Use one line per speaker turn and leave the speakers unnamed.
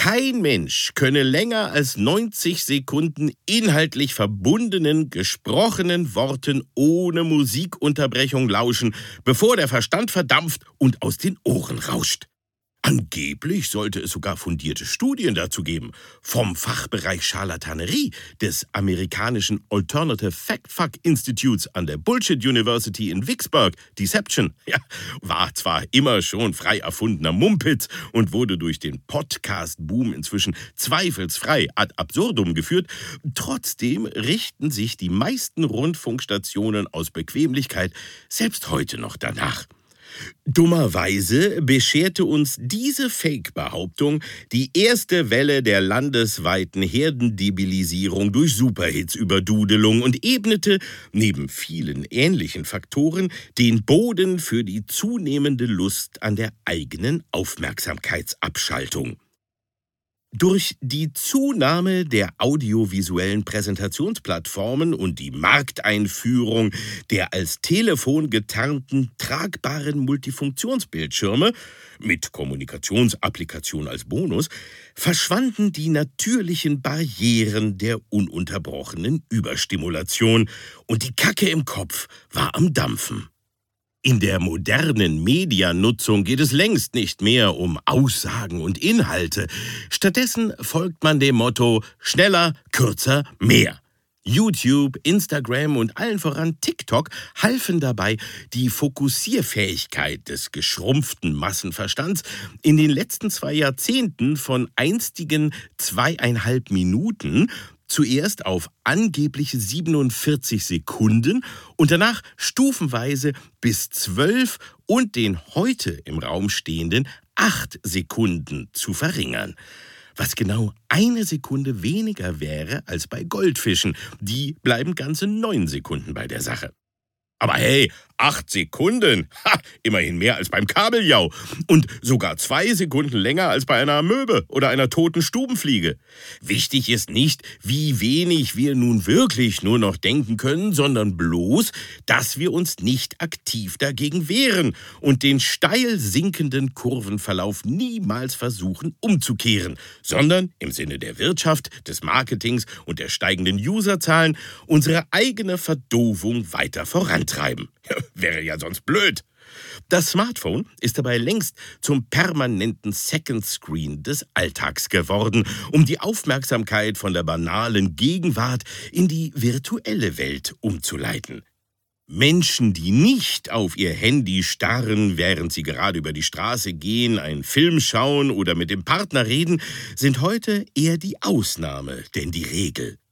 Kein Mensch könne länger als 90 Sekunden inhaltlich verbundenen, gesprochenen Worten ohne Musikunterbrechung lauschen, bevor der Verstand verdampft und aus den Ohren rauscht. Angeblich sollte es sogar fundierte Studien dazu geben. Vom Fachbereich Charlatanerie des amerikanischen Alternative Fact-Fuck Institutes an der Bullshit University in Vicksburg, Deception. Ja, war zwar immer schon frei erfundener Mumpitz und wurde durch den Podcast-Boom inzwischen zweifelsfrei ad absurdum geführt, trotzdem richten sich die meisten Rundfunkstationen aus Bequemlichkeit selbst heute noch danach. Dummerweise bescherte uns diese Fake-Behauptung die erste Welle der landesweiten Herdendebilisierung durch Superhits-Überdudelung und ebnete, neben vielen ähnlichen Faktoren, den Boden für die zunehmende Lust an der eigenen Aufmerksamkeitsabschaltung. Durch die Zunahme der audiovisuellen Präsentationsplattformen und die Markteinführung der als Telefon getarnten tragbaren Multifunktionsbildschirme mit Kommunikationsapplikation als Bonus verschwanden die natürlichen Barrieren der ununterbrochenen Überstimulation und die Kacke im Kopf war am Dampfen. In der modernen Medianutzung geht es längst nicht mehr um Aussagen und Inhalte. Stattdessen folgt man dem Motto: schneller, kürzer, mehr. YouTube, Instagram und allen voran TikTok halfen dabei, die Fokussierfähigkeit des geschrumpften Massenverstands in den letzten 2 Jahrzehnten von einstigen 2,5 Minuten zuerst auf angebliche 47 Sekunden und danach stufenweise bis 12 und den heute im Raum stehenden 8 Sekunden zu verringern. Was genau 1 Sekunde weniger wäre als bei Goldfischen. Die bleiben ganze 9 Sekunden bei der Sache. Aber hey, 8 Sekunden, immerhin mehr als beim Kabeljau. Und sogar 2 Sekunden länger als bei einer Amöbe oder einer toten Stubenfliege. Wichtig ist nicht, wie wenig wir nun wirklich nur noch denken können, sondern bloß, dass wir uns nicht aktiv dagegen wehren und den steil sinkenden Kurvenverlauf niemals versuchen umzukehren, sondern im Sinne der Wirtschaft, des Marketings und der steigenden Userzahlen unsere eigene Verdovung weiter vorantreiben. Wäre ja sonst blöd. Das Smartphone ist dabei längst zum permanenten Second Screen des Alltags geworden, um die Aufmerksamkeit von der banalen Gegenwart in die virtuelle Welt umzuleiten. Menschen, die nicht auf ihr Handy starren, während sie gerade über die Straße gehen, einen Film schauen oder mit dem Partner reden, sind heute eher die Ausnahme denn die Regel.